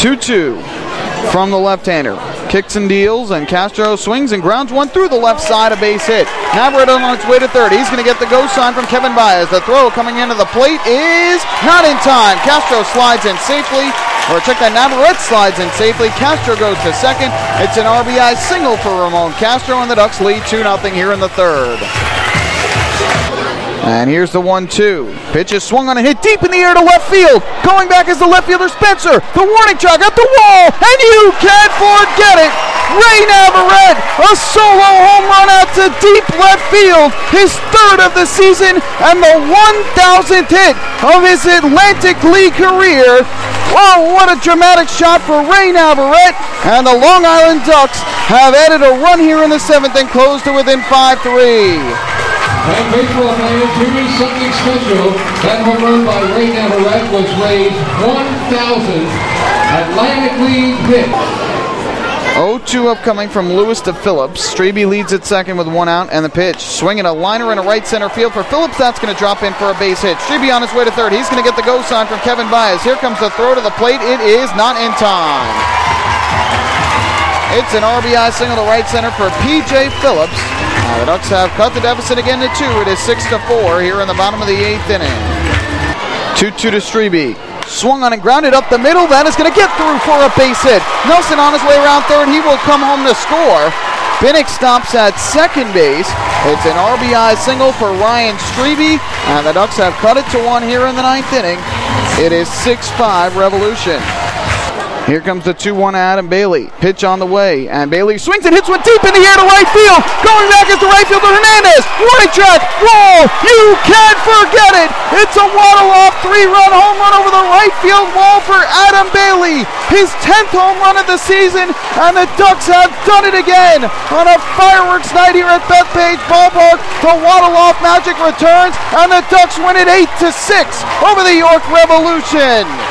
2-2 from the left-hander. Kicks and deals, and Castro swings and grounds one through the left side, a base hit. Navarrete on its way to third. He's going to get the go sign from Kevin Baez. The throw coming into the plate is not in time. Castro slides in safely, or check that, Navarrete slides in safely. Castro goes to second. It's an RBI single for Ramon Castro, and the Ducks lead 2-0 here in the third. And here's the 1-2. Pitch is swung on and hit deep in the air to left field. Going back is the left fielder Spencer. The warning track at the wall, and you can't forget it. Ray Navarrete, a solo home run out to deep left field. His third of the season and the 1,000th hit of his Atlantic League career. Wow, what a dramatic shot for Ray Navarrete. And the Long Island Ducks have added a run here in the seventh and closed to within 5-3. And baseball fans, here is something special. That home run by Ray Navarrete was Ray's 1,000th Atlantic League hit. 0-2 upcoming from Lewis to Phillips. Strebe leads at second with one out, and the pitch. Swinging a liner in a right center field for Phillips. That's going to drop in for a base hit. Strebe on his way to third. He's going to get the go sign from Kevin Baez. Here comes the throw to the plate. It is not in time. It's an RBI single to right center for P.J. Phillips. The Ducks have cut the deficit again to 2. It is 6-4 here in the bottom of the 8th inning. 2-2 to Strebe. Swung on and grounded up the middle. That is going to get through for a base hit. Nelson on his way around third. He will come home to score. Binnick stops at second base. It's an RBI single for Ryan Strebe. And the Ducks have cut it to 1 here in the 9th inning. It is 6-5 Revolution. Here comes the 2-1 Adam Bailey. Pitch on the way, and Bailey swings and hits one deep in the air to right field. Going back is the right fielder Hernandez. Warning track, wall. You can't forget it. It's a waddle-off 3-run home run over the right field wall for Adam Bailey. His 10th home run of the season, and the Ducks have done it again. On a fireworks night here at Bethpage Ballpark, the waddle-off magic returns, and the Ducks win it 8-6 over the York Revolution.